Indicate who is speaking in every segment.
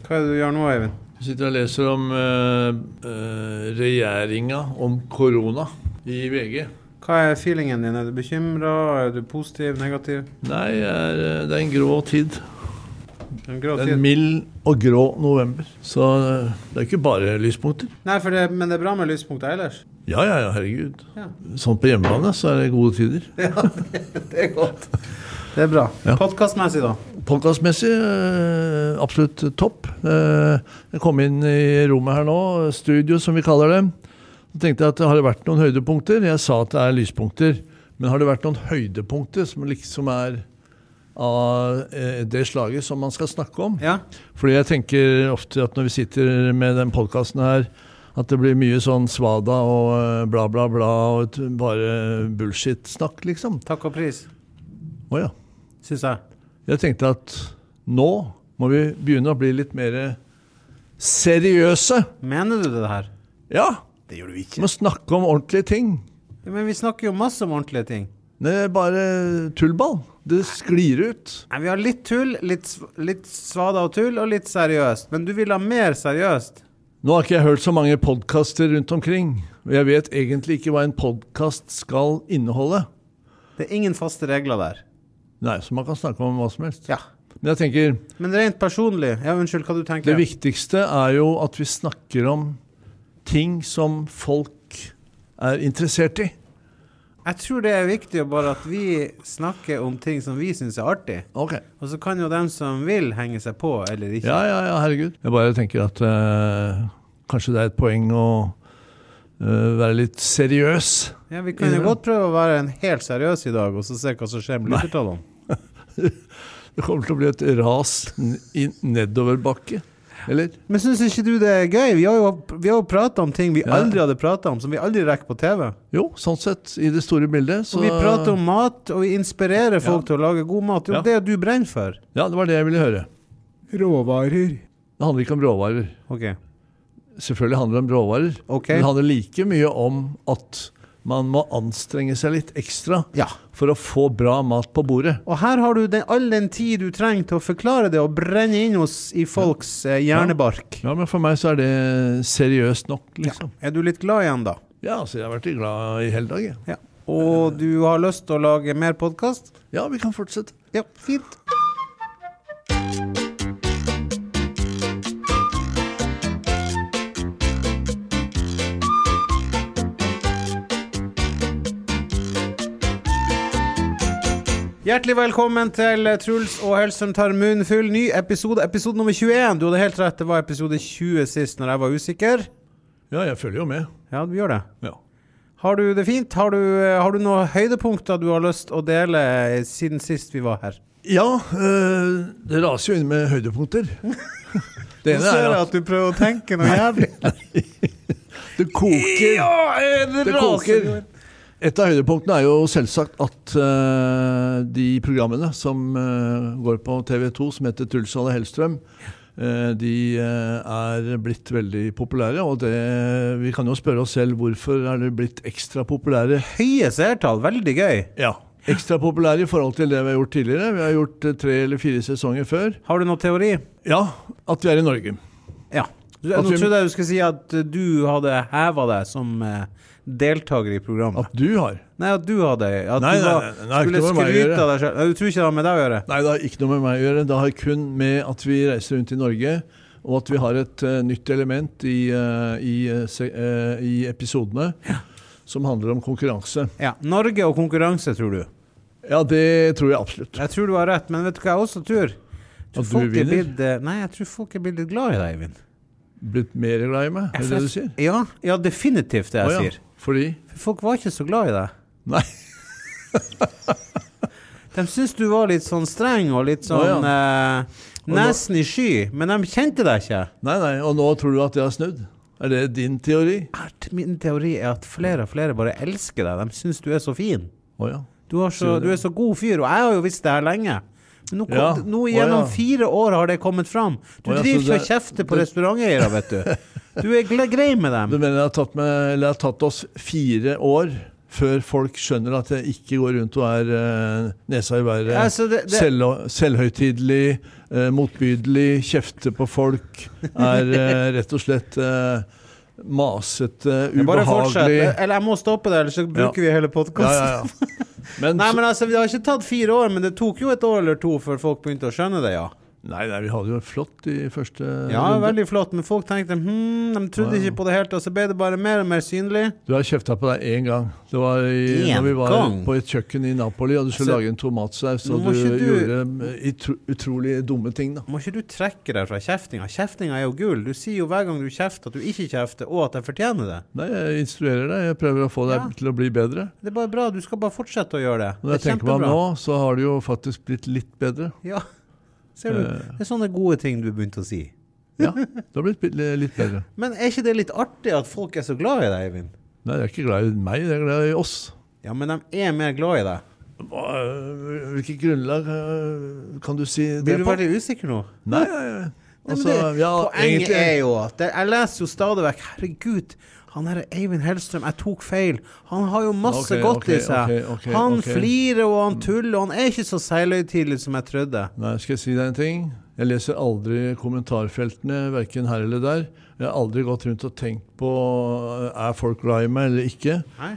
Speaker 1: Hva det du gjør nå, Eivind?
Speaker 2: Jeg sitter og leser om regjeringen om korona I VG.
Speaker 1: Hva feelingen din? Du bekymret? Du positiv, negativ?
Speaker 2: Nei, det en grå tid.
Speaker 1: En grå
Speaker 2: Det
Speaker 1: tid?
Speaker 2: en mild og grå november. Så det ikke bare lyspunkter.
Speaker 1: Nei, men det bra med lyspunkter ellers.
Speaker 2: Ja, herregud.
Speaker 1: Ja.
Speaker 2: Sånn på hjemmebane så det gode tider.
Speaker 1: Ja, det godt. Det bra.
Speaker 2: Ja.
Speaker 1: Podcastmessig da?
Speaker 2: Podcastmessig, absolutt topp. Jeg kom inn I rommet her nå, studio som vi kaller det. Så tenkte jeg at det har vært noen høydepunkter. Jeg sa at det lyspunkter. Men har det vært noen høydepunkter som liksom av det slaget som man skal snakke om?
Speaker 1: Ja.
Speaker 2: Fordi jeg tenker ofte at når vi sitter med den podcasten her, at det blir mye sånn svada og bla bla bla og bare bullshit-snakk liksom.
Speaker 1: Takk og pris,
Speaker 2: Åja.
Speaker 1: synes jeg.
Speaker 2: Jeg tenkte at nå må vi begynne å bli litt mer seriøse.
Speaker 1: Mener du det her?
Speaker 2: Ja,
Speaker 1: Det gjør du
Speaker 2: vi
Speaker 1: ikke.
Speaker 2: må snakke om ordentlige ting.
Speaker 1: Ja, men vi snakker jo masse om ordentlige ting.
Speaker 2: Det bare tullball. Det sklir ut.
Speaker 1: Nei, vi har litt tull, litt svada og tull, og litt seriøst. Men du vil ha mer seriøst?
Speaker 2: Nå har ikke jeg hørt så mange podcaster rundt omkring, og jeg vet egentlig ikke hva en podcast skal inneholde.
Speaker 1: Det ingen faste regler der.
Speaker 2: Nei, så man kan snakke om hva som helst.
Speaker 1: Ja.
Speaker 2: Men jeg tenker,
Speaker 1: Men rent personlig, ja, unnskyld, hva du tenker?
Speaker 2: det viktigste jo at vi snakker om ting som folk interessert I.
Speaker 1: Jeg tror det viktig bare at vi snakker om ting som vi synes artig.
Speaker 2: Ok.
Speaker 1: Og så kan jo dem som vil henge seg på, eller ikke.
Speaker 2: Ja, herregud. Jeg bare tenker at kanskje det et poeng å være litt seriøs.
Speaker 1: Ja, vi kan jo godt prøve å være en helt seriøs I dag, og så se hva som skjer med lyttertallene.
Speaker 2: Det kommer til å bli et ras nedoverbakke, eller?
Speaker 1: Men synes ikke du det gøy? Vi har jo pratet om ting vi aldri hadde pratet om, som vi aldri rekker på TV.
Speaker 2: Jo, sånn sett, I det store bildet. Så...
Speaker 1: Og vi prater om mat, og vi inspirerer folk til å lage god mat. Jo, det du brenner for.
Speaker 2: Ja, det var det jeg ville høre.
Speaker 1: Råvarer.
Speaker 2: Det handler ikke om råvarer.
Speaker 1: Ok.
Speaker 2: Selvfølgelig handler det om råvarer.
Speaker 1: Ok.
Speaker 2: Men det handler like mye om at man må anstrenge seg litt ekstra for å få bra mat på bordet.
Speaker 1: Og her har du all den tid du trenger til å forklare det og brenne inn I folks hjernebark.
Speaker 2: Ja, men for meg så det seriøst nok, liksom.
Speaker 1: Ja. Du litt glad igjen da?
Speaker 2: Ja, så jeg har vært glad I hele dag.
Speaker 1: Ja. Og du har lyst til å lage mer podcast?
Speaker 2: Ja, vi kan fortsette.
Speaker 1: Ja, fint. Hjertelig velkommen til Truls og Hellstrøm tar munnen full. Ny episode nummer 21. Du hadde helt rett, det var episode 20 sist når jeg var usikker.
Speaker 2: Ja, jeg følger jo med.
Speaker 1: Ja, du gjør det.
Speaker 2: Ja.
Speaker 1: Har du det fint? Har du noen høydepunkter du har lyst å dele siden sist vi var her?
Speaker 2: Ja, det raser jo inn med høydepunkter. Det ene
Speaker 1: Nå ser jeg at du prøver å tenke noe jævlig.
Speaker 2: Det koker.
Speaker 1: Ja, det
Speaker 2: koker. Et av høydepunktene jo selvsagt at de programmene som går på TV2 som heter Truls og Hellstrøm, de blitt veldig populære, og vi kan jo spørre oss selv hvorfor det blitt ekstra populære.
Speaker 1: Høye seertall, veldig gøy.
Speaker 2: Ja, ekstra populære I forhold til det vi har gjort tidligere. Vi har gjort 3 eller 4 sesonger før.
Speaker 1: Har du noen teori?
Speaker 2: Ja, at vi I Norge.
Speaker 1: Ja. Nå trodde jeg du skulle si at du hadde hevet deg som deltager I programmet.
Speaker 2: At du har?
Speaker 1: Nei, at du hadde. At
Speaker 2: nei,
Speaker 1: du
Speaker 2: skulle
Speaker 1: skryte av deg selv. Du tror ikke det har med deg å gjøre?
Speaker 2: Nei, det har ikke noe med meg å gjøre. Det har kun med at vi reiser rundt I Norge, og at vi har et nytt element I episodene som handler om konkurranse.
Speaker 1: Ja, Norge og konkurranse, tror du?
Speaker 2: Ja, det tror jeg absolutt.
Speaker 1: Jeg tror du har rett, men vet du hva jeg også tror?
Speaker 2: At du vinner?
Speaker 1: Nei, jeg tror folk blitt litt glad I deg, Eivind.
Speaker 2: Blitt mer glad I meg, det du sier?
Speaker 1: Ja, definitivt det jeg sier.
Speaker 2: Fordi?
Speaker 1: For folk var ikke så glad I deg.
Speaker 2: Nei.
Speaker 1: De synes du var litt sånn streng og litt sånn nesen I sky, men de kjente deg ikke.
Speaker 2: Nei, og nå tror du at jeg har snudd? Det din teori?
Speaker 1: Min teori at flere og flere bare elsker deg. De synes du så fin.
Speaker 2: Ja.
Speaker 1: Du så god fyr, og jeg har jo visst det her lenge. Men nå gjennom 4 år har det kommet fram. Du driver ikke og kjefter på restauranteiere, vet du. Du grei med dem.
Speaker 2: Du mener det har tatt oss 4 år før folk skjønner at jeg ikke går rundt og nesa i været,
Speaker 1: Altså,
Speaker 2: selvhøytidelig, motbydelig, kjefte på folk, rett og slett masete,
Speaker 1: bare fortsett.
Speaker 2: ubehagelig.
Speaker 1: Eller jeg må stoppe det, ellers så bruker vi hele podcasten.
Speaker 2: Men,
Speaker 1: Nei, men altså, det har ikke tatt 4 år, men det tok jo 1 år eller 2 før folk begynte å skjønne det, ja.
Speaker 2: Nei, vi hadde jo flott i første
Speaker 1: Ja,
Speaker 2: runde.
Speaker 1: veldig flott, men folk tenkte, de trodde ikke på det helt, og så ble det bare mer og mer synlig.
Speaker 2: Du har kjeftet på deg en gang. Det var når vi var på et kjøkken i Napoli, og du skulle lage en tomatsaus, og du gjorde utrolig dumme ting da.
Speaker 1: Må ikke du trekke deg fra kjeftinga? Kjeftinga jo gull. Du sier jo hver gang du kjefter at du ikke kjefter, og at jeg fortjener det.
Speaker 2: Nei, jeg instruerer deg. Jeg prøver å få deg til å bli bedre.
Speaker 1: Det bare bra. Du skal bare fortsette å gjøre det.
Speaker 2: Når jeg tenker på nå, så har det jo faktisk blitt litt bedre.
Speaker 1: Ja. Ser du? Det sånne gode ting du begynte å si.
Speaker 2: Ja, det har blitt litt bedre.
Speaker 1: Men ikke det litt artig at folk så glad i deg, Eivind?
Speaker 2: Nei, de ikke glad i meg, de glad i oss.
Speaker 1: Ja, men de mer glad i deg.
Speaker 2: Hvilket grunnlag kan du si det på?
Speaker 1: Blir du veldig usikker nå?
Speaker 2: Nei, altså,
Speaker 1: poenget jo at jeg leser jo stadig vekk, herregud, han her Eivind Hellstrøm, jeg tok feil. Han har jo masse godt i seg. Han flirer og han tuller, og han ikke så seiløytidlig som jeg trodde.
Speaker 2: Nei, skal jeg si deg en ting? Jeg leser aldri kommentarfeltene, hverken her eller der. Jeg har aldri gått rundt og tenkt på, folk glad i meg eller ikke?
Speaker 1: Nei.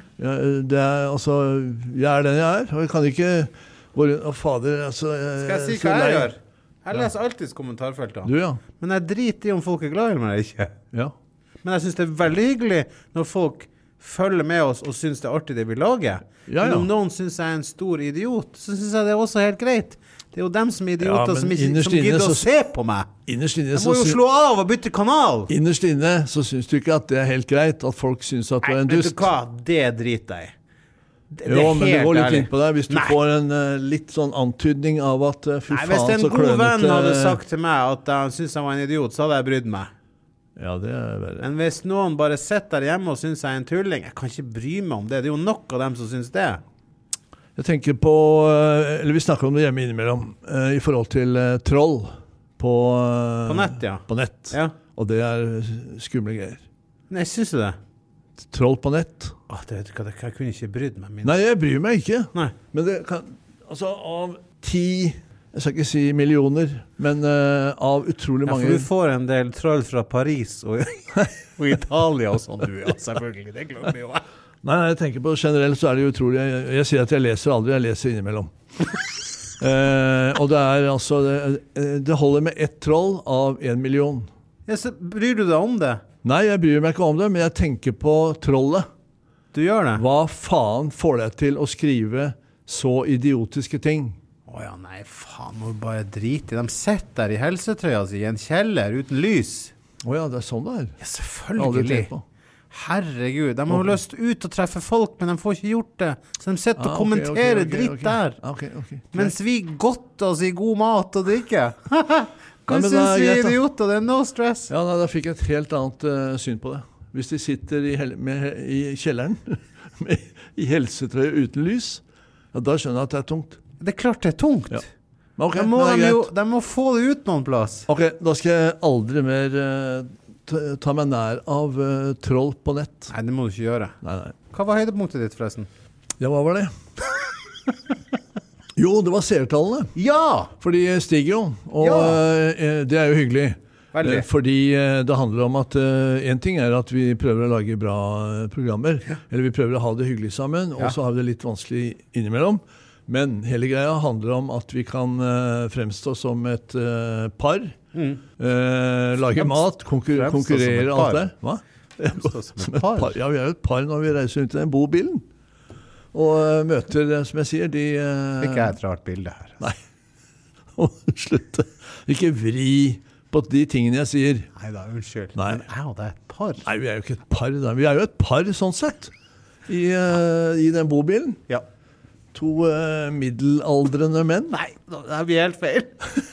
Speaker 2: Jeg den jeg og jeg kan ikke gå rundt, fader, altså...
Speaker 1: Skal jeg si hva jeg gjør? Jeg leser alltid kommentarfeltene.
Speaker 2: Du, ja.
Speaker 1: Men jeg driter i om folk glad i meg eller ikke.
Speaker 2: Ja. Men
Speaker 1: jeg synes det veldig hyggelig når folk følger med oss og synes det artig det vi lager. Men om noen synes jeg en stor idiot, så synes jeg det også helt greit. Det jo dem som idioter som gidder å se på meg. Jeg må jo slå av og bytte kanal.
Speaker 2: Innerst inne så synes du ikke at det helt greit at folk synes at du en dust.
Speaker 1: Vet du hva? Det driter jeg.
Speaker 2: Jo, men det går litt inn på deg. Hvis du får en litt sånn antydning av at fy faen så klønete...
Speaker 1: Hvis en god venn hadde sagt til meg at han synes jeg var en idiot, så hadde jeg brydd meg.
Speaker 2: Ja, det verre.
Speaker 1: Men hvis noen bare sitter der hjemme og synes jeg en tulling, jeg kan ikke bry meg om det. Det jo nok av dem som synes det.
Speaker 2: Jeg tenker på, eller vi snakker om det hjemme innimellom, i forhold til troll på
Speaker 1: nett, ja.
Speaker 2: På nett.
Speaker 1: Ja.
Speaker 2: Og det skumle greier.
Speaker 1: Nei, synes du det?
Speaker 2: Troll på nett.
Speaker 1: Jeg kunne ikke brydd meg.
Speaker 2: Nei, jeg bryr meg ikke.
Speaker 1: Nei.
Speaker 2: Men det kan, altså av 10... Jeg skal ikke si millioner, men av utrolig mange...
Speaker 1: Ja, for du får en del troll fra Paris og Italia og sånn, du, ja, selvfølgelig. Det glemmer jo jeg.
Speaker 2: Nei, jeg tenker på generelt så det utrolig... Jeg sier at jeg leser aldri, jeg leser innimellom. Og det altså... Det holder med ett troll av 1 million.
Speaker 1: Ja, så bryr du deg om det?
Speaker 2: Nei, jeg bryr meg ikke om det, men jeg tenker på trollet.
Speaker 1: Du gjør det?
Speaker 2: Hva faen får deg til å skrive så idiotiske ting?
Speaker 1: Åja, nei, faen, må bare drite i. De sitter der i helsetrøya si i en kjeller uten lys.
Speaker 2: Åja, det sånn det
Speaker 1: Ja, selvfølgelig. Herregud, de har lyst ut å treffe folk, men de får ikke gjort det. Så de sitter og kommenterer dritt der. Mens vi godter oss i god mat og drikke. Hva synes vi idioter? Det no stress.
Speaker 2: Ja, da fikk jeg et helt annet syn på det. Hvis de sitter i kjelleren i helsetrøya uten lys, da skjønner jeg at det tungt.
Speaker 1: Det klart det tungt. Ja.
Speaker 2: Okay,
Speaker 1: de må få det ut noen plass.
Speaker 2: Ok, da skal jeg aldri mer ta meg nær av troll på nett.
Speaker 1: Nei, det må du ikke gjøre.
Speaker 2: Nei.
Speaker 1: Hva var høydepunktet ditt forresten?
Speaker 2: Ja, hva var det? Jo, det var seertallene.
Speaker 1: Ja!
Speaker 2: For de stiger jo, og det jo hyggelig.
Speaker 1: Veldig.
Speaker 2: Fordi det handler om at en ting at vi prøver å lage bra programmer, eller vi prøver å ha det hyggelig sammen, og så har vi det litt vanskelig innimellom. Men hele greia handler om at vi kan fremstå som et par, lage mat, konkurrere, alt det. Hva?
Speaker 1: Fremstå som et par?
Speaker 2: Ja, vi jo et par når vi reiser rundt i den bobilen. Og møter, som jeg sier, de...
Speaker 1: Ikke jeg et rart bilde her.
Speaker 2: Nei. Slutt. Ikke vri på de tingene jeg sier.
Speaker 1: Nei da, unnskyld.
Speaker 2: Nei.
Speaker 1: Men det et par.
Speaker 2: Nei, vi jo ikke et par. Da. Vi jo et par, sånn sett, i den bobilen.
Speaker 1: Ja.
Speaker 2: 2 middelaldrende menn.
Speaker 1: Nei, det blir helt feil.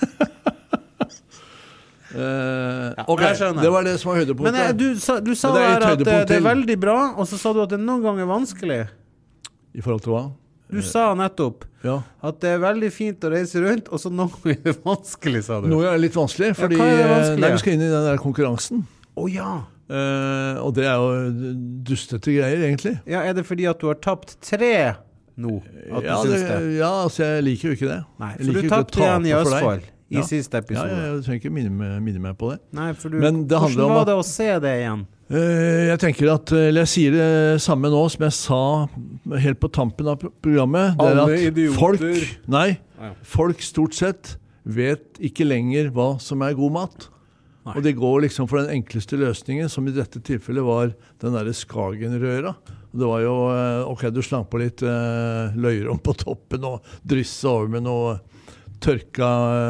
Speaker 2: Ok, det var det som var høydepunktet.
Speaker 1: Men du sa der at det veldig bra, og så sa du at det noen ganger vanskelig.
Speaker 2: I forhold til hva?
Speaker 1: Du sa nettopp at det veldig fint å reise rundt, og så noen ganger det vanskelig, sa du.
Speaker 2: Nå litt vanskelig, fordi
Speaker 1: vanskelig?
Speaker 2: vi skal inn i den der konkurransen.
Speaker 1: Ja.
Speaker 2: Og det jo dustete greier, egentlig.
Speaker 1: Ja, det fordi at du har tapt 3 nå? At du synes det?
Speaker 2: Ja, altså jeg liker jo ikke det.
Speaker 1: Nei, for du tapte igjen I Østfold i siste episode.
Speaker 2: Ja, jeg trenger ikke minne meg på det.
Speaker 1: Nei, for hvordan var det å se det igjen?
Speaker 2: Jeg tenker eller jeg sier det samme nå som jeg sa helt på tampen av programmet. Det
Speaker 1: Alle
Speaker 2: at
Speaker 1: idioter.
Speaker 2: Folk stort sett vet ikke lenger hva som god mat. Nei. Og det går liksom for den enkleste løsningen, som I dette tilfellet var den der Skagenrøra. Det var jo, du slang på litt løyrom på toppen og drysse over med noe tørka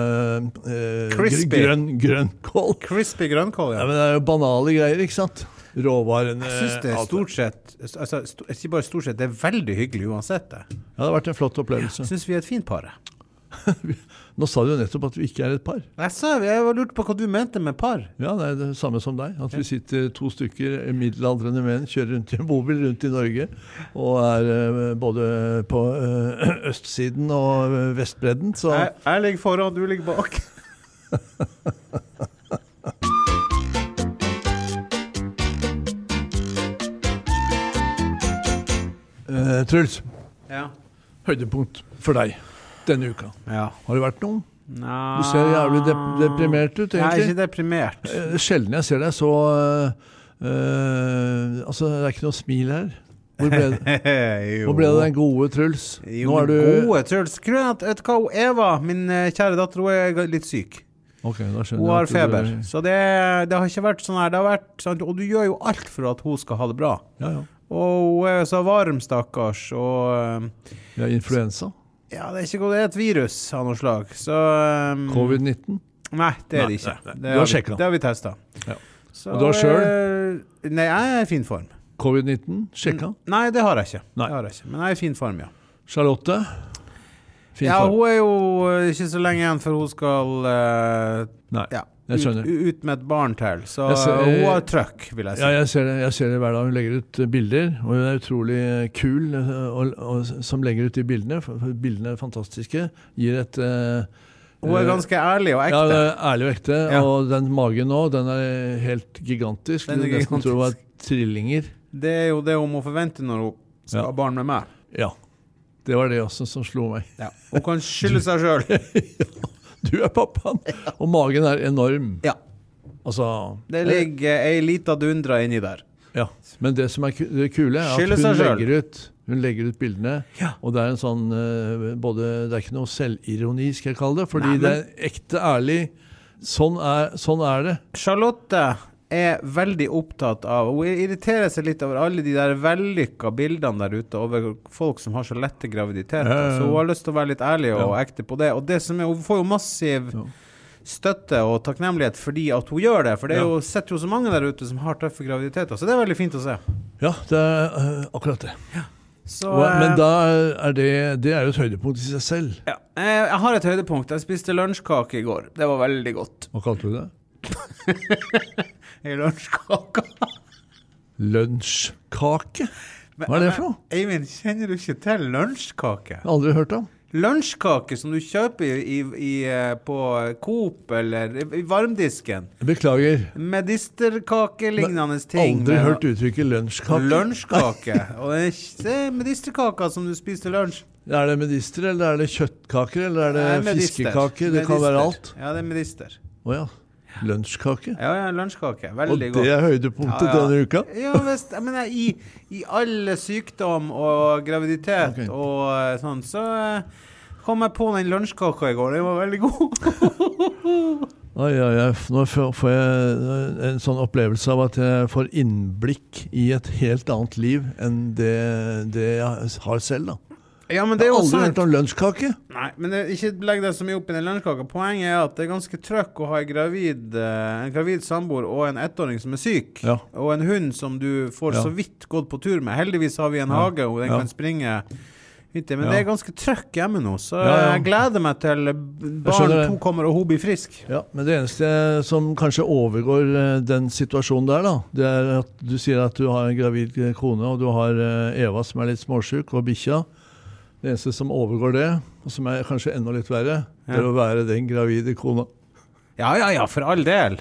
Speaker 2: grønnkål.
Speaker 1: Crispy grønnkål, ja.
Speaker 2: Men det jo banale greier, ikke sant? Råvarene.
Speaker 1: Jeg synes det stort sett, ikke bare stort sett, det veldig hyggelig uansett det.
Speaker 2: Ja, det har vært en flott opplevelse.
Speaker 1: Jeg synes vi et fint par.
Speaker 2: Nå sa du jo nettopp at vi ikke et par.
Speaker 1: Jeg var lurt på hva du mente med par.
Speaker 2: Ja, det det samme som deg. At vi sitter 2 stykker middelaldrende menn, kjører rundt I en bobil rundt I Norge, og både på østsiden og vestbredden. Så.
Speaker 1: Jeg ligger foran, du ligger bak.
Speaker 2: Truls,
Speaker 1: høydepunkt
Speaker 2: for deg denne uka.
Speaker 1: Ja.
Speaker 2: Har det vært noen?
Speaker 1: Nei.
Speaker 2: Du ser jævlig deprimert ut, egentlig.
Speaker 1: Jeg ikke deprimert.
Speaker 2: Sjelden jeg ser deg så... altså, det ikke noe smil her. Hvor ble det den gode Truls?
Speaker 1: Jo, gode Truls. Vet du hva, Eva, min kjære datter, hun litt syk.
Speaker 2: Okay, da skjønner
Speaker 1: hun har feber. Så det har ikke vært sånn her. Det har vært sånn, og du gjør jo alt for at hun skal ha det bra.
Speaker 2: Ja.
Speaker 1: Og hun så varm, stakkars. Og,
Speaker 2: influensa?
Speaker 1: Ja, det ikke det et virus av noe slag. Så,
Speaker 2: Covid-19?
Speaker 1: Nei, det det ikke.
Speaker 2: Du har sjekket?
Speaker 1: Det har vi testet.
Speaker 2: Ja. Og du har selv?
Speaker 1: Nei, jeg I fin form.
Speaker 2: Covid-19? Sjekket?
Speaker 1: Nei, det har jeg ikke. Det har jeg ikke. Men jeg I fin form, ja.
Speaker 2: Charlotte?
Speaker 1: Ja, hun jo ikke så lenge igjen før hun skal
Speaker 2: Nei, jeg skjønner.
Speaker 1: Ut med et barn til. Så hun har trøkk, vil jeg si.
Speaker 2: Ja, jeg ser det hver dag. Hun legger ut bilder, og hun utrolig kul og som legger ut de bildene. For bildene fantastiske. Gir et...
Speaker 1: hun ganske ærlig og ekte.
Speaker 2: Ja, ærlig og ekte. Ja. Og den magen nå, den helt gigantisk. Den
Speaker 1: gigantisk.
Speaker 2: Nesten tror hun var trillinger. Det
Speaker 1: jo det hun må forvente når hun skal ha barn med meg.
Speaker 2: Ja. Det var det også som slo meg.
Speaker 1: Ja. Hun kan skylde seg selv.
Speaker 2: Ja, du pappaen. Og magen enorm.
Speaker 1: Ja.
Speaker 2: Altså,
Speaker 1: det ligger en liten dundra inni der.
Speaker 2: Ja, men det som det kule at hun legger ut bildene, og det en sånn, det ikke noe selvironi, skal jeg kalle det, fordi det ekte ærlig. Sånn det.
Speaker 1: Charlotte veldig opptatt av, hun irriterer seg litt over alle de der vellykka bildene der ute, over folk som har så lette graviditeter, så hun har lyst til å være litt ærlig og ekte på det, og det som hun får jo massiv støtte og takknemlighet fordi at hun gjør det, for det jo, setter jo så mange der ute som har tøffe graviditeter, så det veldig fint å se.
Speaker 2: Ja, det akkurat det.
Speaker 1: Ja. Så,
Speaker 2: men da det jo et høydepunkt I seg selv.
Speaker 1: Ja, jeg har et høydepunkt. Jeg spiste lunsjkake I går. Det var veldig godt.
Speaker 2: Hva kalte du det?
Speaker 1: Lunsjkake.
Speaker 2: Lunsjkake? Hva det for noe?
Speaker 1: Eivind, kjenner du ikke til lunsjkake?
Speaker 2: Aldri hørt om.
Speaker 1: Lunsjkake som du kjøper på Coop eller I varmdisken.
Speaker 2: Beklager.
Speaker 1: Medisterkake lignende ting.
Speaker 2: Aldri hørt uttrykket lunsjkake.
Speaker 1: Lunsjkake. Og det medisterkaka som du spiser til lunsj.
Speaker 2: Det medister, eller det kjøttkaker, eller det fiskekaker? Det kan være alt.
Speaker 1: Ja, det medister.
Speaker 2: Åja. Lunsjkake?
Speaker 1: Ja, lunsjkake. Veldig godt.
Speaker 2: Og det høydepunktet denne uka?
Speaker 1: Ja, men I alle sykdom og graviditet og sånn, så kom jeg på den lunsjkaka I går. Den var veldig god.
Speaker 2: Nå får jeg en sånn opplevelse av at jeg får innblikk I et helt annet liv enn det jeg har selv da.
Speaker 1: Ja, men det jo
Speaker 2: aldri hørt om lunsjkake.
Speaker 1: Nei, men ikke legg det så mye opp I den lunsjkaka. Poenget at det ganske trøkk å ha en gravid samboer og en 1-åring som syk, og en hund som du får så vidt gått på tur med. Heldigvis har vi en hage, og den kan springe ute, men det ganske trøkk hjemme nå, så jeg gleder meg til barn 2 kommer og hun blir frisk.
Speaker 2: Ja, men det eneste som kanskje overgår den situasjonen der da, det at du sier at du har en gravid kone, og du har Eva som litt småsyk, og bikkja. Det eneste som overgår det, og som kanskje enda litt verre, det å være den gravide kona.
Speaker 1: Ja, for all del.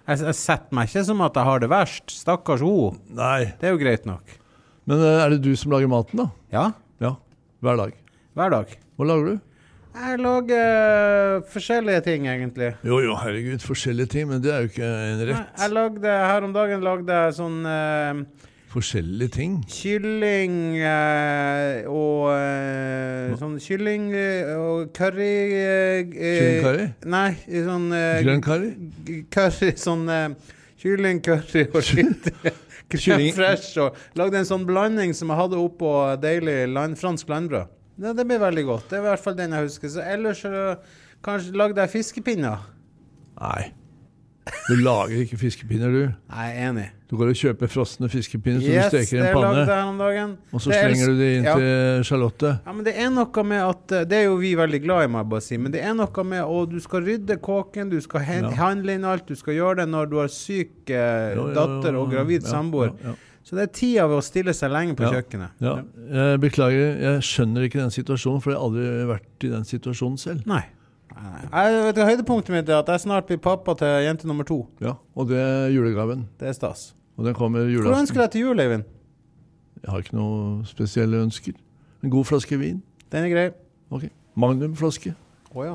Speaker 1: Jeg setter meg ikke som at jeg har det verst. Stakkars ho.
Speaker 2: Nei.
Speaker 1: Det jo greit nok.
Speaker 2: Men det du som lager maten da?
Speaker 1: Ja.
Speaker 2: Ja, hver dag.
Speaker 1: Hver dag.
Speaker 2: Hva lager du?
Speaker 1: Jeg lager forskjellige ting, egentlig.
Speaker 2: Jo, herregud, forskjellige ting, men det jo ikke en rett.
Speaker 1: Her om dagen lagde jeg sånn...
Speaker 2: forskjellige ting?
Speaker 1: Kylling og sånn kylling og curry...
Speaker 2: Kyllingcurry?
Speaker 1: Nei, sånn...
Speaker 2: Grønn curry?
Speaker 1: Curry, sånn kylling, curry og skitt. Crème fresh, og lagde en sånn blanding som jeg hadde oppå deilig fransk landbrød. Ja, det ble veldig godt. Det var I hvert fall den jeg husker. Så ellers kanskje lagde jeg fiskepinner.
Speaker 2: Nei. Du lager ikke fiskepinner, du.
Speaker 1: Nei, enig.
Speaker 2: Du går og kjøper frosne fiskepinner som du steker I en panne.
Speaker 1: Yes, det lagde jeg om dagen.
Speaker 2: Og så slenger du det inn til Charlotte.
Speaker 1: Ja, men det noe med at, det jo vi veldig glad I, må jeg bare si, men det noe med at du skal rydde kåken, du skal handle inn alt, du skal gjøre det når du har syk datter og gravid samboer. Så det tida ved å stille seg lenge på kjøkkenet.
Speaker 2: Ja, jeg beklager, jeg skjønner ikke den situasjonen, for jeg har aldri vært I den situasjonen selv.
Speaker 1: Nei. Høydepunktet mitt at jeg snart blir pappa til jente nummer 2.
Speaker 2: Ja, og det julegaven.
Speaker 1: Det stas.
Speaker 2: Og den kommer julaften.
Speaker 1: Hva ønsker du deg til jul, Eivind?
Speaker 2: Jeg har ikke noe spesielle ønsker. En god flaske vin.
Speaker 1: Den grei.
Speaker 2: Ok, magnumflaske.
Speaker 1: Ja.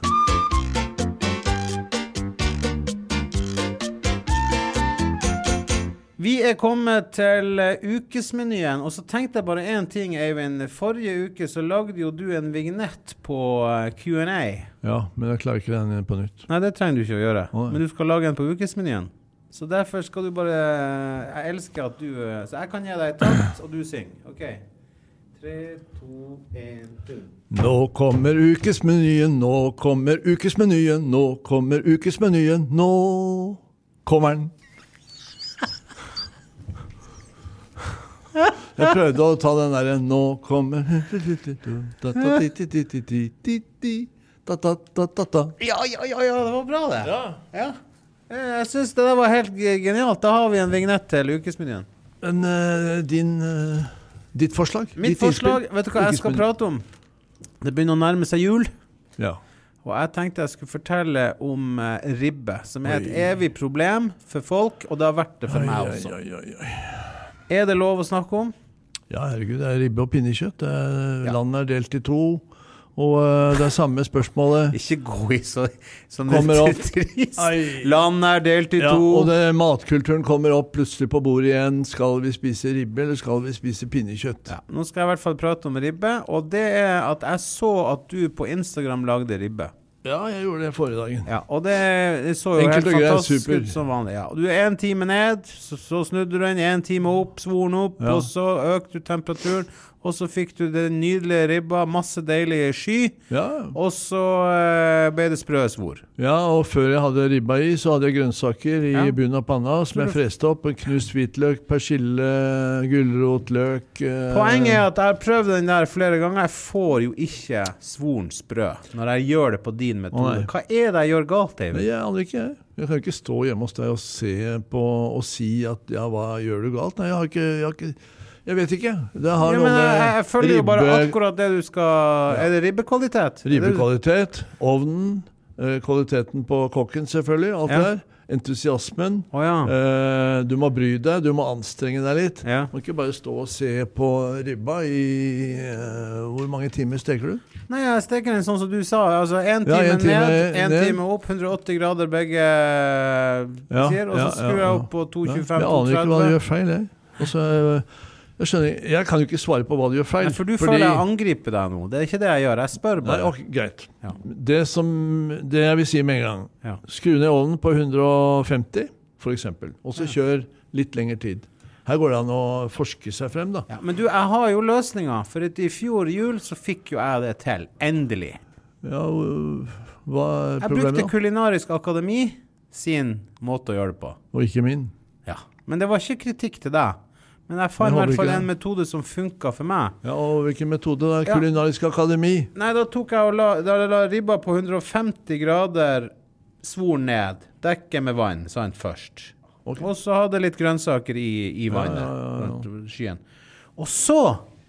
Speaker 1: Vi kommet til ukesmenyen, og så tenkte jeg bare en ting, Eivind. Forrige uke så lagde jo du en vignett på Q&A.
Speaker 2: Ja, men jeg klarer ikke den på nytt.
Speaker 1: Nei, det trenger du ikke å gjøre. Men du skal lage en på ukesmenyen. Så derfor skal du bare... Jeg elsker at du... Så jeg kan gi deg takt, og du synger. Ok. 3, 2, 1, 2.
Speaker 2: Nå kommer ukesmenyen, nå kommer ukesmenyen, nå kommer ukesmenyen, nå kommer den. Jeg prøvde å ta den der nå kommer
Speaker 1: Ja, det var bra det. Ja. Jeg synes det var helt genialt. Da har vi en vignett til ukesmenyen.
Speaker 2: Men ditt forslag?
Speaker 1: Mitt forslag, vet du hva jeg skal prate om? Det begynner å nærme seg jul.
Speaker 2: Ja.
Speaker 1: Og jeg tenkte jeg skulle fortelle om ribbe, som et evig problem for folk, og det har vært det for meg også. Det lov å snakke om?
Speaker 2: Ja, herregud, det ribbe og pinnekjøtt. Landet delt I 2, og det samme spørsmålet.
Speaker 1: Ikke gå I sånn
Speaker 2: kommer opp.
Speaker 1: Landet delt I 2.
Speaker 2: Ja, og matkulturen kommer opp plutselig på bordet igjen. Skal vi spise ribbe, eller skal vi spise pinnekjøtt?
Speaker 1: Ja, nå skal jeg I hvert fall prate om ribbe, og det at jeg så at du på Instagram lagde ribbe.
Speaker 2: Ja, jeg gjorde det forrige dagen.
Speaker 1: Ja, og det så jo
Speaker 2: enkelt
Speaker 1: helt fantastisk ut som vanlig. Ja. Du 1 time ned, så snudde du den 1 time opp, svoren opp, og så økte du temperaturen, og så fikk du den nydelige ribba, masse deilige sky, og så ble det sprø svor. Ja,
Speaker 2: og før jeg hadde ribba I, så hadde jeg grønnsaker I bunnen av panna, som jeg freste opp, knust hvitløk, persille, gulrot, løk.
Speaker 1: Poenget at jeg har prøvd den der flere ganger, jeg får jo ikke svoren sprø når jeg gjør det på din metode. Hva det jeg gjør galt, Eivind?
Speaker 2: Jeg aner ikke. Jeg kan ikke stå hjemme hos deg og se på og si at, ja, hva gjør du galt? Nei, jeg vet ikke. Det har noe med
Speaker 1: jeg følger jo bare akkurat det du skal... det ribbekvalitet?
Speaker 2: Ribbekvalitet, ovnen, kvaliteten på kokken selvfølgelig, alt det der. Entusiasmen. Du må bry deg, du må anstrenge deg litt. Du må ikke bare stå og se på ribba I... hvor mange timer steker du?
Speaker 1: Nei, jeg steker den sånn som du sa. Altså 1 time ned, 1 time opp, 180 grader begge sier, og så skrur jeg opp på 225-230.
Speaker 2: Jeg aner ikke hva du gjør feil, jeg. Og så... Jeg skjønner, jeg kan jo ikke svare på hva du gjør feil.
Speaker 1: For du føler jeg angriper deg nå. Det ikke det jeg gjør, jeg spør bare.
Speaker 2: Nei, ok, greit. Det jeg vil si med en gang, skru ned ovnen på 150, for eksempel, og så kjør litt lengre tid. Her går det an å forske seg frem, da.
Speaker 1: Ja, men du, jeg har jo løsninger, for I fjor jul så fikk jo jeg det til, endelig.
Speaker 2: Ja, hva problemet da?
Speaker 1: Jeg brukte Kulinarisk Akademi sin måte å gjøre det på.
Speaker 2: Og ikke min.
Speaker 1: Ja, men det var ikke kritikk til deg. Men jeg fant I hvert fall en metode som funket for meg.
Speaker 2: Ja, og hvilken metode da? Kulinarisk Akademi?
Speaker 1: Nei, da tok jeg og la ribba på 150 grader svor ned, dekke med vann, sant, først. Og så hadde litt grønnsaker I vannet, skyen. Og så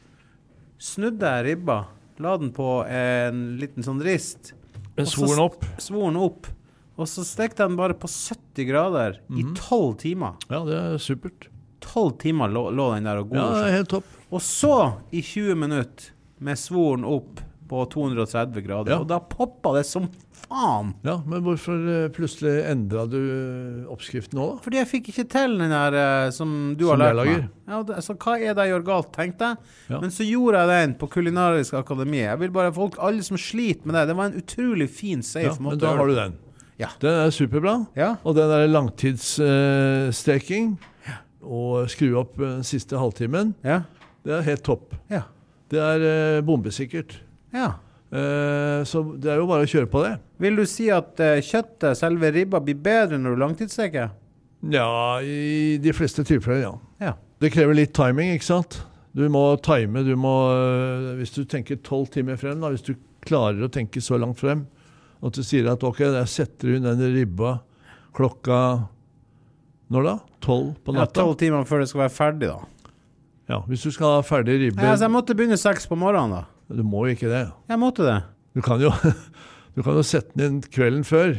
Speaker 1: snudde jeg ribba, la den på en liten sånn rist.
Speaker 2: Svoren opp?
Speaker 1: Svoren opp. Og så stekte jeg den bare på 70 grader i 12 timer.
Speaker 2: Ja, det supert.
Speaker 1: 12 timer lå den der og god.
Speaker 2: Ja, det helt topp.
Speaker 1: Og så i 20 minutter med svoren opp på 230 grader. Og da poppet det som faen.
Speaker 2: Ja, men hvorfor plutselig endret du oppskriften nå da?
Speaker 1: Fordi jeg fikk ikke til den der som du har lært meg. Ja, så hva det jeg gjør galt, tenkte jeg. Ja. Men så gjorde jeg den på Kulinarisk Akademi. Jeg vil bare alle som sliter med det var en utrolig fin, safe måte.
Speaker 2: Men da har du den.
Speaker 1: Ja.
Speaker 2: Den superbra. Ja. Og den der langtidssteking og skru opp den siste halvtimen, det helt topp. Ja. Det bombesikkert. Ja. Så det jo bare å kjøre på det.
Speaker 1: Vil du si at kjøttet, selve ribba, blir bedre når du langtidssteker?
Speaker 2: Ja, i de fleste tilfeller, ja. Det krever litt timing, ikke sant? Du må time, hvis du tenker 12 timer frem, da, hvis du klarer å tenke så langt frem, og du sier at ok, jeg setter inn den ribba klokka, når da? 12 på natta?
Speaker 1: Ja, 12 timer før det skal være ferdig da.
Speaker 2: Ja, hvis du skal ha ferdig ribbe...
Speaker 1: Ja, så jeg måtte begynne 6 på morgenen da.
Speaker 2: Du må jo ikke det.
Speaker 1: Jeg måtte det.
Speaker 2: Du kan jo sette den inn kvelden før.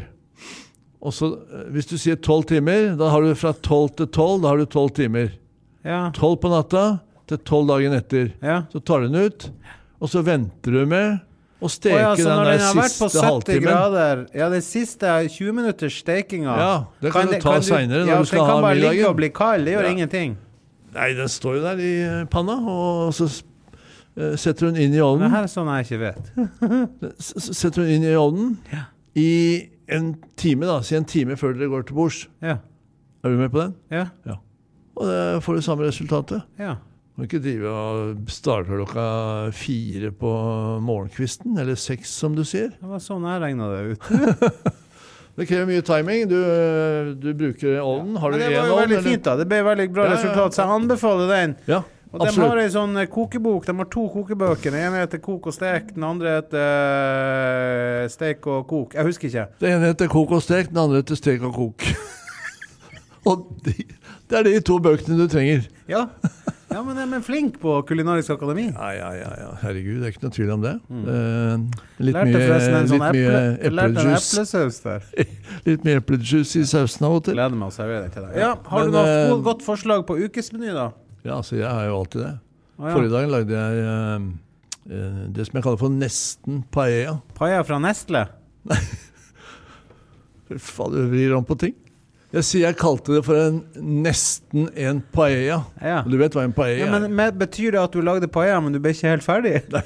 Speaker 2: Og så, hvis du sier 12 timer, da har du fra 12 til 12, da har du 12 timer. Ja. 12 på natta til 12 dagen etter. Ja. Så tar du den ut, og så venter du med å steke den der siste halvtimen.
Speaker 1: Grader, det siste 20 minutters stekinga.
Speaker 2: Ja, det kan du ta senere når du skal ha middagen.
Speaker 1: Den kan bare ligge og bli kald, det gjør ingenting.
Speaker 2: Nei, den står jo der i panna, og så setter hun inn i ovnen.
Speaker 1: Det her sånn jeg ikke vet.
Speaker 2: Setter hun inn i ovnen i en time da, si en time før dere går til bords. Ja. Du med på den? Ja. Og det får du samme resultatet. Ja. Du kan ikke drive og starte klokka 4 på morgenkvisten, eller 6 som du sier.
Speaker 1: Det var sånn jeg regnet det ut.
Speaker 2: Det krever mye timing. Du bruker ovnen. Har du en ovn?
Speaker 1: Det var jo veldig fint da. Det ble veldig bra resultat, så jeg anbefaler den. Ja, og de har en sånn kokebok. De har 2 kokebøker. Den ene heter Kok og stek, den andre heter Stek og kok. Jeg husker ikke.
Speaker 2: Den ene heter Kok og stek, den andre heter Stek og kok. Og det de 2 bøkene du trenger.
Speaker 1: Ja. Ja, men de flink på Kulinarisk Akademi.
Speaker 2: Ja. Herregud, det ikke noe tvil om det.
Speaker 1: Lærte forresten en sånn eplesaus der.
Speaker 2: Litt mye eplejuice i sausen av og til.
Speaker 1: Gleder meg å servere det til deg. Ja, har du noe godt forslag på ukesmeny da?
Speaker 2: Ja, så jeg har jo alltid det. Forrige dag lagde jeg det som jeg kaller for nesten paella.
Speaker 1: Paella fra Nestle?
Speaker 2: Nei. Faen, du vrir om på ting. Jeg kalte det for nesten en paella. Ja. Du vet hva en paella er.
Speaker 1: Men betyr det at du lagde paella, men du ble ikke helt ferdig?
Speaker 2: Nei.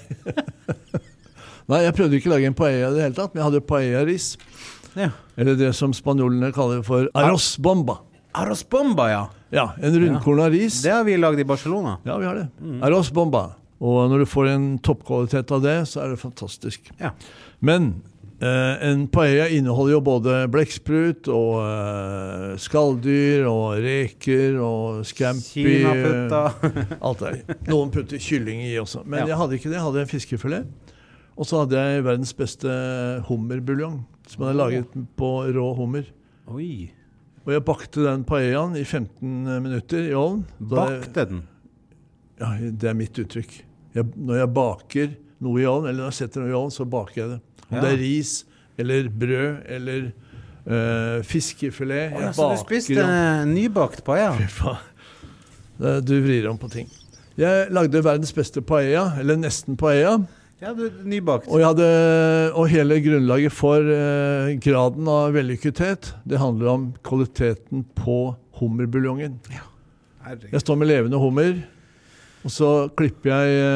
Speaker 2: Nei, jeg prøvde ikke å lage en paella i det hele tatt, men jeg hadde paella-ris. Ja. Eller det som spanjolene kaller for arroz bomba.
Speaker 1: Arroz bomba, ja.
Speaker 2: Ja, en rundkorn av ris.
Speaker 1: Det har vi lagd i Barcelona.
Speaker 2: Ja, vi har det. Arroz bomba. Og når du får en toppkvalitet av det, så det fantastisk. Ja. Men en paella inneholder jo både blekksprut og skalldyr og reker og scampi. Alt det. Noen putter kylling i også. Men jeg hadde ikke det. Jeg hadde en fiskefilet. Og så hadde jeg verdens beste hummerbuljong, som jeg hadde laget på rå hummer. Oi. Og jeg bakte den paellaen i 15 minutter i ovnen.
Speaker 1: Bakte den?
Speaker 2: Ja, det mitt uttrykk. Når jeg baker noe i ovnen, eller når jeg setter noe i ovnen, så baker jeg det. Om det ris, eller brød, eller fiskefilet.
Speaker 1: Så du spiste nybakt paella?
Speaker 2: Fy faen. Du vrir om på ting. Jeg lagde verdens beste paella, eller nesten paella.
Speaker 1: Ja, nybakt.
Speaker 2: Og hele grunnlaget for graden av vellykkethet, det handler om kvaliteten på hummerbuljongen. Ja. Jeg står med levende hummer, og så klipper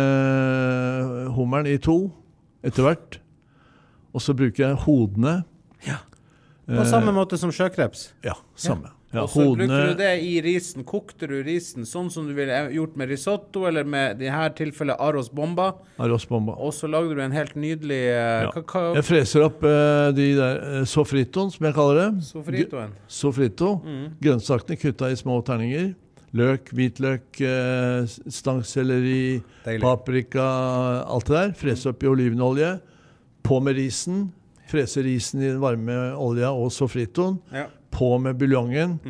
Speaker 2: jeg hummeren i 2 etter hvert. Og så bruker jeg hodene. Ja.
Speaker 1: På samme måte som sjøkreps?
Speaker 2: Ja, samme. Ja,
Speaker 1: og så bruker du det i risen. Kokte du risen sånn som du ville gjort med risotto, eller med i her tilfellet arroz bomba.
Speaker 2: Arroz bomba.
Speaker 1: Og så lager du en helt nydelig...
Speaker 2: Jeg freser opp de der sofritoen, som jeg kaller det.
Speaker 1: Sofritoen.
Speaker 2: Sofrito. Grønnsakene kuttet i små terninger. Løk, hvitløk, stangselleri, paprika, alt det der. Freser opp i olivenolje. På med risen, frese risen i den varme olja og sofritoen, på med buljongen,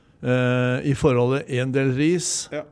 Speaker 2: i forholdet 1 del ris,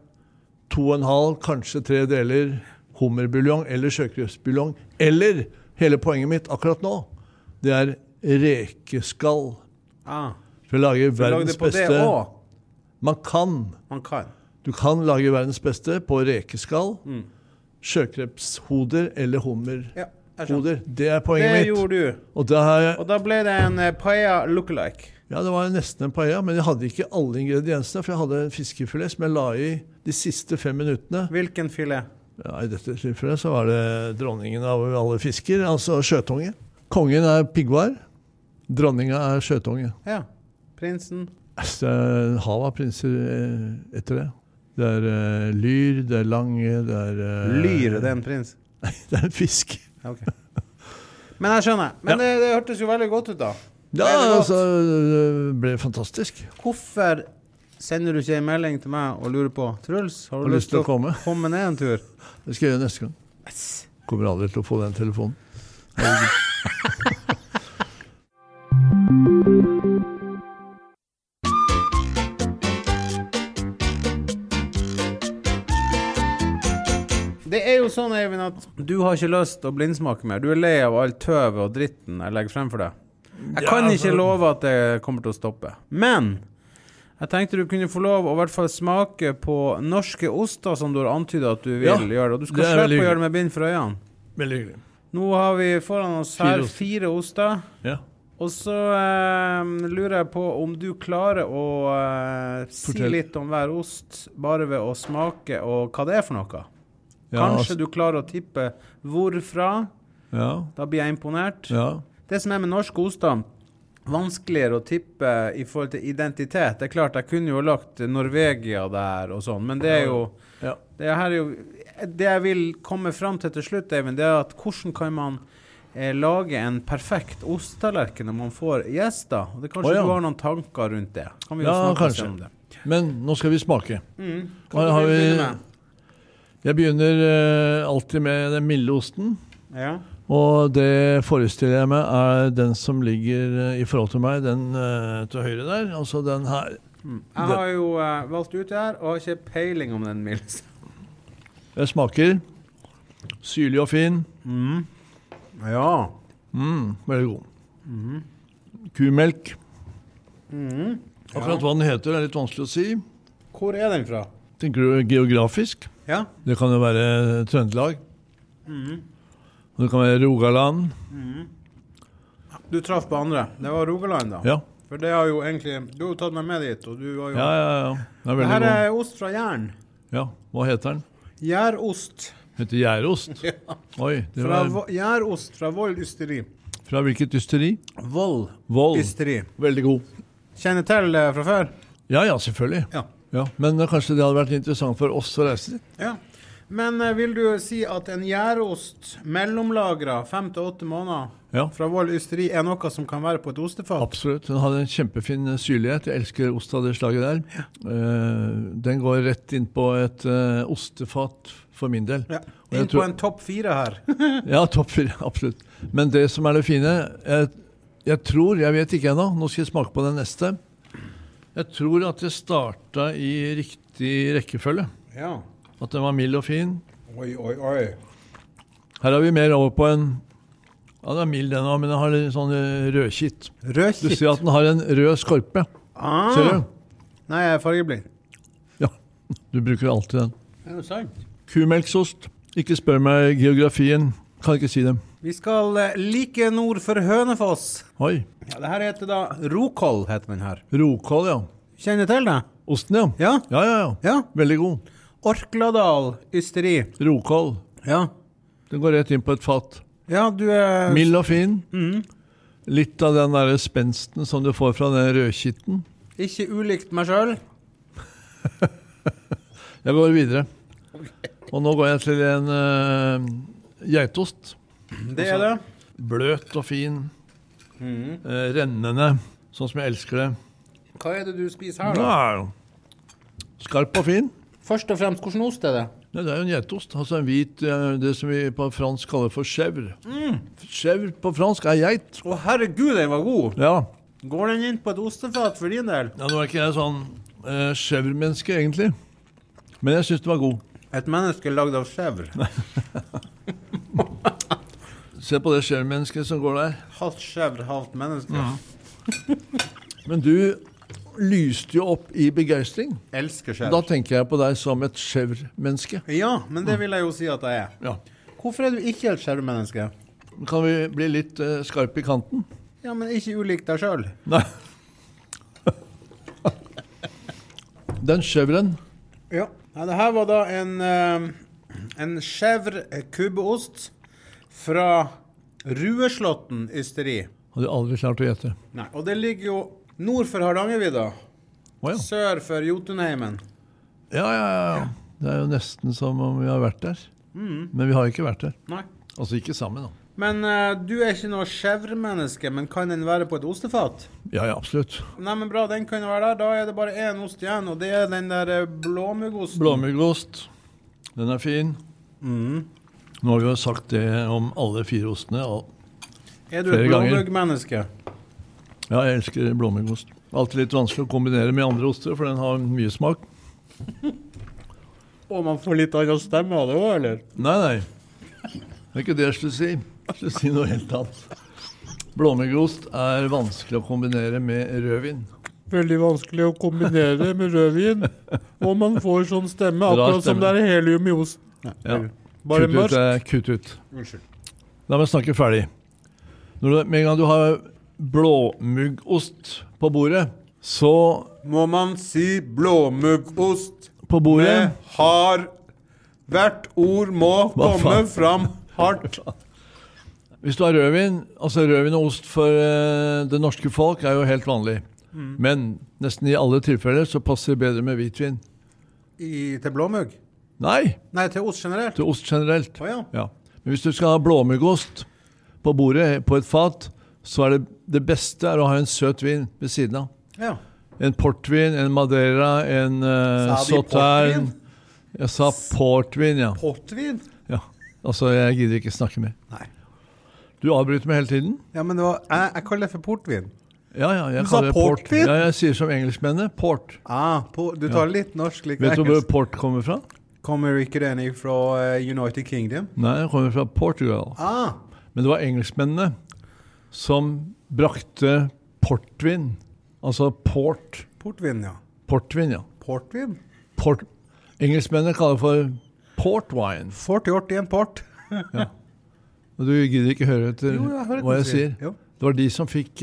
Speaker 2: 2,5, kanskje 3 deler hummerbuljong eller sjøkrepsbuljong, eller hele poenget mitt akkurat nå, det rekeskall For å lage verdens beste. Man kan. Du kan lage verdens beste på rekeskall, sjøkrepshoder eller hummerhoder. Det poenget mitt.
Speaker 1: Det gjorde du. Og da ble det en paella lookalike.
Speaker 2: Ja, det var nesten en paella, men jeg hadde ikke alle ingrediensene, for jeg hadde en fiskefilet som jeg la i de siste 5 minuttene.
Speaker 1: Hvilken filet?
Speaker 2: Ja, i dette tilfellet så var det dronningen av alle fisker, altså sjøtunge. Kongen piggvar, dronninga sjøtunge.
Speaker 1: Ja, prinsen.
Speaker 2: Havet prinser etter det. Det lyr, det lange, det
Speaker 1: Lyr, det en prins?
Speaker 2: Nei, det en fisk.
Speaker 1: Okay. Men jeg skjønner. Men det hørtes jo veldig godt ut da.
Speaker 2: Ja, altså, det ble fantastisk.
Speaker 1: Hvorfor sender du ikke en melding til meg og lurer på, Truls, har du lyst til å komme ned en tur?
Speaker 2: Det skal jeg gjøre neste gang. Kommer aldri til å få den telefonen.
Speaker 1: Det jo sånn, Eivind, at du har ikke lyst til å blindsmake mer. Du lei av all tøv og dritten jeg legger frem for deg. Jeg kan ikke love at det kommer til å stoppe. Men jeg tenkte du kunne få lov å I hvert fall smake på norske oster som du har antydet at du vil gjøre. Og du skal slippe å gjøre det med bind for øynene.
Speaker 2: Veldig hyggelig.
Speaker 1: Nå har vi foran oss her 4 oster.
Speaker 2: Ja.
Speaker 1: Og så lurer jeg på om du klarer å si litt om hver ost bare ved å smake og hva det for noe. Kanskje du klarer å tippe hvorfra.
Speaker 2: Ja.
Speaker 1: Da blir jeg imponert.
Speaker 2: Ja.
Speaker 1: Det som med norske oster, vanskeligere å tippe I forhold til identitet. Det klart, jeg kunne jo lagt Norvegia der og sånn, men det jo... Det her jo... Det jeg vil komme frem til slutt, Eivind, det at hvordan kan man lage en perfekt ostetallerken når man får gjester? Og det kanskje du har noen tanker rundt det. Kan vi jo snakke om det.
Speaker 2: Men nå skal vi smake.
Speaker 1: Hva vil du begynne med?
Speaker 2: Jeg begynner alltid med den milde osten.
Speaker 1: Ja.
Speaker 2: Og det forestiller jeg meg den som ligger I forhold til meg, den til høyre der, altså den her.
Speaker 1: Jeg har jo valgt ut det her, og har ikke peiling om den milde.
Speaker 2: Jeg smaker syrlig og fin.
Speaker 1: Ja.
Speaker 2: Veldig god. Kumelk. Akkurat hva den heter litt vanskelig å si.
Speaker 1: Hvor den fra?
Speaker 2: Tenker du geografisk?
Speaker 1: Ja.
Speaker 2: Det kan jo være Trøndelag. Og det kan være Rogaland.
Speaker 1: Du traff på andre. Det var Rogaland da.
Speaker 2: Ja.
Speaker 1: For det har jo egentlig... Du har jo tatt meg med dit, og du har jo...
Speaker 2: Ja.
Speaker 1: Det her ost fra Jæren.
Speaker 2: Ja, hva heter den?
Speaker 1: Gjærost.
Speaker 2: Heter gjærost?
Speaker 1: Ja.
Speaker 2: Oi, det
Speaker 1: gjærost fra Voll ysteri.
Speaker 2: Fra hvilket ysteri?
Speaker 1: Voll ysteri.
Speaker 2: Veldig god.
Speaker 1: Kjenner til det fra før?
Speaker 2: Ja, selvfølgelig. Ja. Men kanskje det hadde vært interessant for oss å reise dit.
Speaker 1: Ja. Men vil du si at en gjærost mellomlagret 5 til 8 måneder fra Voll ysteri noe som kan være på et ostefat?
Speaker 2: Absolutt. Den har en kjempefin syrlighet. Jeg elsker ost av det slaget der. Ja. Den går rett inn på et ostefat for min del.
Speaker 1: Ja. Inn på en topp 4 her.
Speaker 2: Ja, topp 4, absolutt. Men det som det fine, jeg tror, jeg vet ikke ennå, nå skal jeg smake på den neste. Jeg tror at jeg startet I riktig rekkefølge. Ja. At den var mild og fin.
Speaker 1: Oi.
Speaker 2: Her har vi mer over på en... Ja, den mild den også, men den har en sånn rødkitt.
Speaker 1: Rødkitt?
Speaker 2: Du ser at den har en rød skorpe. Ser du?
Speaker 1: Nei, jeg fargeblind.
Speaker 2: Ja, du bruker alltid den.
Speaker 1: Det jo sant.
Speaker 2: Kumelksost. Ikke spør meg geografien. Kan ikke si det.
Speaker 1: Vi skal like nord for Hønefoss.
Speaker 2: Oi.
Speaker 1: Ja, det her heter da Rokoll, heter den her.
Speaker 2: Rokoll, ja.
Speaker 1: Kjenner til det?
Speaker 2: Osten, ja. Ja. Veldig god.
Speaker 1: Orkladal ysteri.
Speaker 2: Rokoll.
Speaker 1: Ja.
Speaker 2: Den går rett inn på et fat.
Speaker 1: Ja, du
Speaker 2: mild og fin. Litt av den der spensten som du får fra den rødkitten.
Speaker 1: Ikke ulikt meg selv.
Speaker 2: Jeg går videre. Okay. Og nå går jeg til en geitost.
Speaker 1: Det det.
Speaker 2: Bløt og fin. Rennende, sånn som jeg elsker det.
Speaker 1: Hva det du spiser her da?
Speaker 2: Skarp og fin.
Speaker 1: Først og fremst, hvordan ost det?
Speaker 2: Ja, det jo en geitost. Altså en hvit, det som vi på fransk kaller for chèvre. Chèvre på fransk geit.
Speaker 1: Å herregud, den var god.
Speaker 2: Ja.
Speaker 1: Går den inn på et ostefat for din del?
Speaker 2: Ja, nå ikke jeg sånn chèvre-menneske egentlig. Men jeg synes det var god.
Speaker 1: Et menneske lagd av chèvre.
Speaker 2: Se på det chèvre-mennesket som går der.
Speaker 1: Halvt chèvre, halvt menneske.
Speaker 2: Men du lyste jo opp i begeistring.
Speaker 1: Elsker chèvre.
Speaker 2: Da tenker jeg på deg som et chèvre-menneske.
Speaker 1: Ja, men det vil jeg jo si at jeg er.
Speaker 2: Ja.
Speaker 1: Hvorfor er du ikke et chèvre-menneske?
Speaker 2: Kan vi bli litt skarp i kanten?
Speaker 1: Ja, men ikke ulik deg selv.
Speaker 2: Nei. Den chèvren.
Speaker 1: Ja. Det her var da en chèvre kubbeost fra Rueslåtten ysteri.
Speaker 2: Hadde aldri klart å gjette.
Speaker 1: Nei, og det ligger jo nord for Hardangervidda, sør for Jotunheimen.
Speaker 2: Ja. Det er jo nesten som om vi har vært der. Men vi har ikke vært der.
Speaker 1: Nei.
Speaker 2: Altså ikke sammen da.
Speaker 1: Men du er ikke noe chèvre-menneske, men kan den være på et ostefat?
Speaker 2: Ja, absolutt.
Speaker 1: Nei, men bra, den kan være der. Da er det bare en ost igjen, og det er den der blåmuggosten.
Speaker 2: Blåmuggost. Den er fin. Nå har vi jo sagt det om alle 4 ostene.
Speaker 1: Er du et blåmuggmenneske?
Speaker 2: Ja, jeg elsker blåmuggost. Alltid litt vanskelig å kombinere med andre oster, for den har mye smak.
Speaker 1: Og man får litt annen stemme av det også, eller?
Speaker 2: Nei. Det er ikke det jeg skulle si. Jeg skulle si noe helt annet. Blåmuggost er vanskelig å kombinere med rødvin. Veldig vanskelig å kombinere med rødvin. Og man får sånn stemme, akkurat som det er helium i ost. Ja. Bare mørkt. Kutt ut.
Speaker 1: Unnskyld.
Speaker 2: La meg snakke ferdig. Med en gang du har blåmuggost på bordet, så
Speaker 1: må man si blåmuggost.
Speaker 2: På bordet.
Speaker 1: Det har hvert ord må komme fram hardt.
Speaker 2: Hvis du har rødvin, altså rødvin og ost for det norske folk er jo helt vanlig. Men nesten i alle tilfeller så passer det bedre med hvitvin.
Speaker 1: Til blåmugg?
Speaker 2: Nei,
Speaker 1: til ost generelt.
Speaker 2: Til ost generelt.
Speaker 1: Ja.
Speaker 2: Men hvis du skal ha blåmuggost på bordet, på et fat, så er det beste er å ha en søt vin ved siden av.
Speaker 1: Ja.
Speaker 2: En portvin, en Madeira, en Sautern. Jeg sa portvin, ja.
Speaker 1: Portvin?
Speaker 2: Ja, altså jeg gidder ikke snakke mer.
Speaker 1: Nei.
Speaker 2: Du avbryter meg hele tiden.
Speaker 1: Ja, men jeg kaller det for portvin.
Speaker 2: Ja, jeg kaller det port. Ja, jeg sier som engelskmennene, port.
Speaker 1: Du tar litt norsk, litt
Speaker 2: engelsk. Vet du hvor port kommer fra?
Speaker 1: Kommer ikke den fra United Kingdom?
Speaker 2: Nei, den kommer fra Portugal. Men det var engelskmennene som brakte portvin. Altså port.
Speaker 1: Portvin, ja.
Speaker 2: Portvin, ja.
Speaker 1: Portvin?
Speaker 2: Engelskmennene kaller det for portwine.
Speaker 1: 40-81 port.
Speaker 2: Ja. Og du gidder ikke høre etter hva jeg sier.
Speaker 1: Jo.
Speaker 2: Det var de som fikk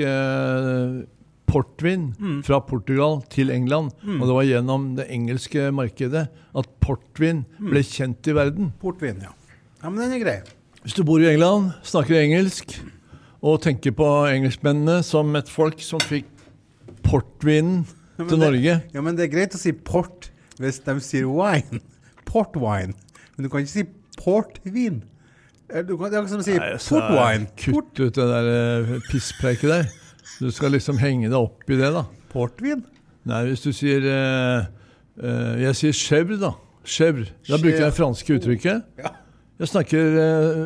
Speaker 2: portvin fra Portugal til England, og det var gjennom det engelske markedet at portvin ble kjent i verden.
Speaker 1: Portvin, ja. Ja, men den er grei.
Speaker 2: Hvis du bor i England, snakker engelsk, og tenker på engelskmennene som et folk som fikk portvinen til Norge.
Speaker 1: Ja, men det er greit å si port hvis de sier wine. Portwine. Men du kan ikke si portvin. Det er ikke som å si portwine.
Speaker 2: Kutt ut det der pisspreiket der. Du skal liksom henge deg opp i det da.
Speaker 1: Portvin?
Speaker 2: Nei, hvis du sier jeg sier chèvre da. Chèvre. Da bruker jeg franske uttrykket.
Speaker 1: Ja.
Speaker 2: Jeg snakker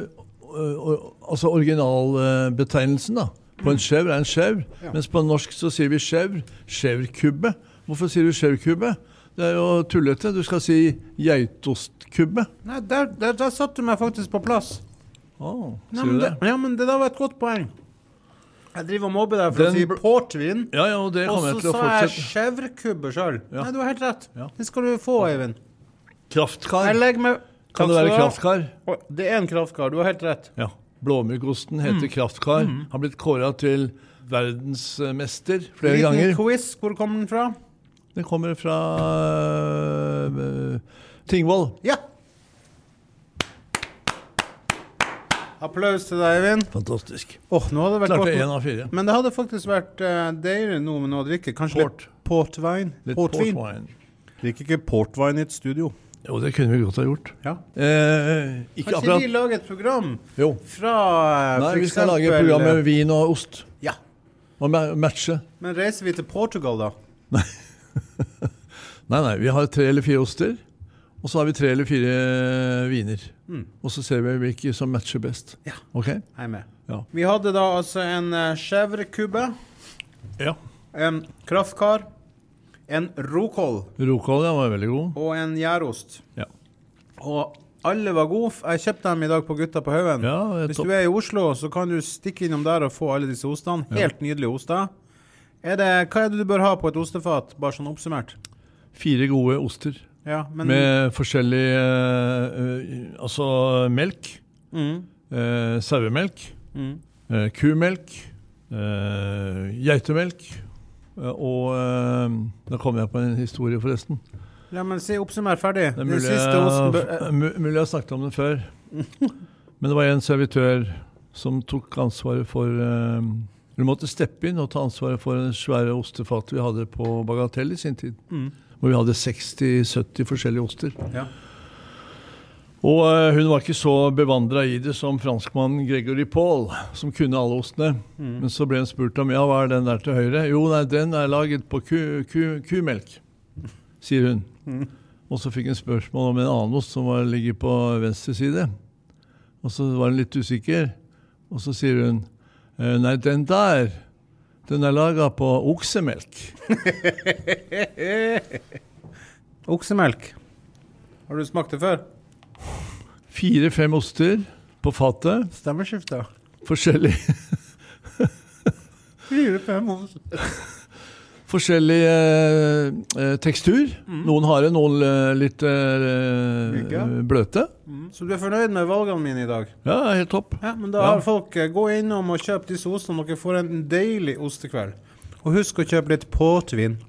Speaker 2: altså originalbetegnelsen da. På en chèvre er en chèvre, mens på norsk så sier vi chèvre. Chèvrekubbe. Hvorfor sier du chèvrekubbe? Det er jo tullete. Du skal si geitostkubbe.
Speaker 1: Nei, der satt du meg faktisk på plass.
Speaker 2: Sier du det?
Speaker 1: Ja, men det der var et godt poeng. Jeg driver og mobber deg for å si portvin.
Speaker 2: Ja, og det kommer jeg til å fortsette.
Speaker 1: Og så sa jeg chèvrekubbe selv. Ja. Nei, du har helt rett. Ja. Det skal du få, Eivind.
Speaker 2: Kraftkar.
Speaker 1: Kan
Speaker 2: det være kraftkar?
Speaker 1: Det er en kraftkar, du har helt rett.
Speaker 2: Ja. Blåmuggosten heter kraftkar. Har blitt kåret til verdensmester flere ganger.
Speaker 1: Quiz, hvor kommer den fra?
Speaker 2: Den kommer fra Tingvoll.
Speaker 1: Ja! Applaus til deg, Eivind.
Speaker 2: Fantastisk.
Speaker 1: Nå hadde det vært
Speaker 2: klarte 1 av 4.
Speaker 1: Men det hadde faktisk vært deilig nå med noe å drikke. Kanskje portvin.
Speaker 2: Litt portvin.
Speaker 1: Drikker ikke portvin i et studio.
Speaker 2: Jo, det kunne vi godt ha gjort.
Speaker 1: Ja.
Speaker 2: Ikke
Speaker 1: Kanskje vi lager et program fra
Speaker 2: Nei, vi skal lage et program med vin og ost.
Speaker 1: Ja.
Speaker 2: Og matche.
Speaker 1: Men reiser vi til Portugal da?
Speaker 2: Nei. Nei, vi har 3 eller 4 oster, og så har vi 3 eller 4 viner. Og så ser vi hvilke som matcher best.
Speaker 1: Ja,
Speaker 2: ok?
Speaker 1: Jeg er med. Ja. Vi hadde da altså en chèvrekubbe, en kraftkar, en rokål.
Speaker 2: Rokål, ja, var veldig god.
Speaker 1: Og en gjærost.
Speaker 2: Ja.
Speaker 1: Og alle var gode. Jeg kjøpte dem i dag på Gutta på Haugen.
Speaker 2: Ja,
Speaker 1: hvis du er i Oslo, så kan du stikke innom der og få alle disse ostene. Helt nydelige oster. Hva det du bør ha på et ostefat, bare sånn oppsummert?
Speaker 2: 4 gode oster.
Speaker 1: Ja, men...
Speaker 2: Med forskjellig, altså melk, sauemelk, kumelk, geitemelk, og da kommer jeg på en historie forresten.
Speaker 1: Ja, men si oppsummer ferdig.
Speaker 2: Det mulig jeg har snakket om den før. Men det var en servitør som tok ansvaret for... Vi måtte steppe inn og ta ansvaret for en svære ostefat vi hadde på Bagatell i sin tid. Hvor vi hadde 60-70 forskjellige oster. Ja. Og hun var ikke så bevandret i det som franskmannen Gregory Paul, som kunne alle ostene. Men så ble hun spurt om, hva den der til høyre? Jo, nei, den laget på kumelk, sier hun. Og så fikk hun spørsmål om en annen ost som ligger på venstre side. Og så var hun litt usikker. Og så sier hun, nei, den laget på oksemelk.
Speaker 1: Oksemelk? Har du smakt det før?
Speaker 2: 4-5 oster på fatet.
Speaker 1: Stemmeskifte.
Speaker 2: Forskjellig.
Speaker 1: 4-5 oster.
Speaker 2: Forskjellig tekstur. Noen harde, noen litt bløte.
Speaker 1: Så du fornøyd med valgene mine i dag?
Speaker 2: Ja, helt topp.
Speaker 1: Ja, men da har folk gå innom og kjøpe disse ostene, og dere får en deilig ostekveld. Og husk å kjøpe litt portvin.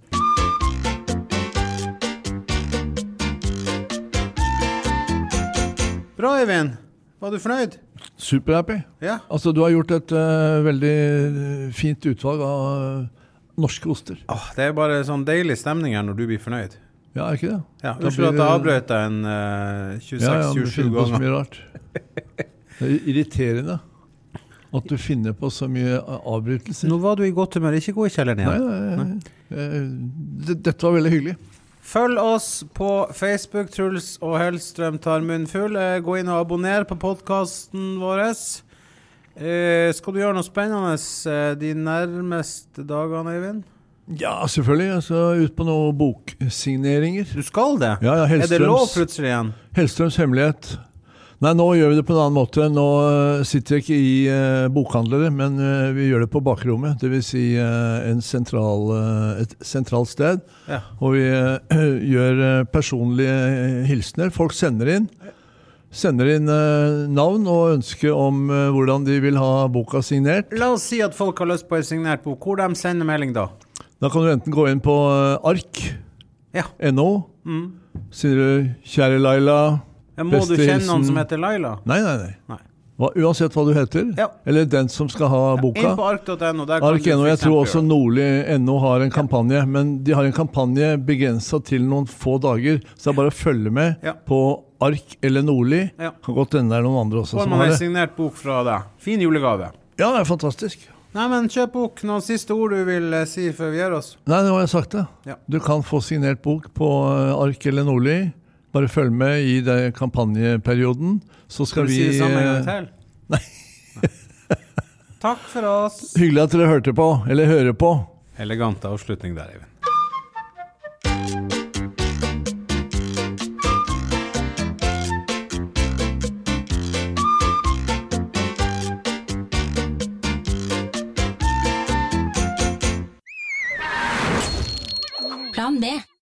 Speaker 1: Bra, Eivind. Var du fornøyd?
Speaker 2: Superhappy.
Speaker 1: Ja.
Speaker 2: Altså, du har gjort et veldig fint utvalg av norske oster.
Speaker 1: Det bare sånn deilig stemning her når du blir fornøyd.
Speaker 2: Ja, ikke det?
Speaker 1: Ja, unnskyld at jeg avbrøt deg en 26-27 ganger.
Speaker 2: Så mye rart. Det irriterende at du finner på så mye avbrytelser.
Speaker 1: Nå var du i godt humør, ikke gå i kjelleren igjen.
Speaker 2: Nei. Dette var veldig hyggelig.
Speaker 1: Følg oss på Facebook, Truls og Hellstrøm tar munnfull. Gå inn og abonner på podcasten vår. Skal du gjøre noe spennende de nærmeste dagene, Eivind?
Speaker 2: Ja, selvfølgelig. Jeg skal ut på noen boksigneringer.
Speaker 1: Du skal det?
Speaker 2: Ja,
Speaker 1: det lov plutselig igjen?
Speaker 2: Hellstrøms hemmelighet. Nei, nå gjør vi det på en annen måte. Nå sitter jeg ikke i bokhandlere, men vi gjør det på bakrommet. Det vil si et sentralt sted. Ja. Og vi gjør personlige hilsener. Folk sender inn navn og ønske om hvordan de vil ha boka signert.
Speaker 1: La oss si at folk har lyst på en signert bok. Hvor de sender melding da?
Speaker 2: Da kan du enten gå inn på ark.no, sier du, kjære Laila,
Speaker 1: må du kjenne noen som heter Laila?
Speaker 2: Nei. Uansett hva du heter, eller den som skal ha boka.
Speaker 1: Inn på ark.no.
Speaker 2: Ark.no, jeg tror også Nordli.no har en kampanje, men de har en kampanje begrenset til noen få dager, så det er bare å følge med på Ark eller Nordli. Kan godt hende det er noen andre også.
Speaker 1: Får man en signert bok fra deg? Fin julegave.
Speaker 2: Ja, det er fantastisk.
Speaker 1: Nei, men kjøp bok. Noen siste ord du vil si før vi gjør oss?
Speaker 2: Nei, nå har jeg sagt det. Ja. Du kan få signert bok på Ark eller Nordli. Bare følg med i den kampanjeperioden. Så skal vi...
Speaker 1: si det samme en gang til?
Speaker 2: Nei.
Speaker 1: Takk for oss.
Speaker 2: Hyggelig at dere hørte på, eller hører på.
Speaker 1: Elegant avslutning der, Eivind.
Speaker 3: Plan B.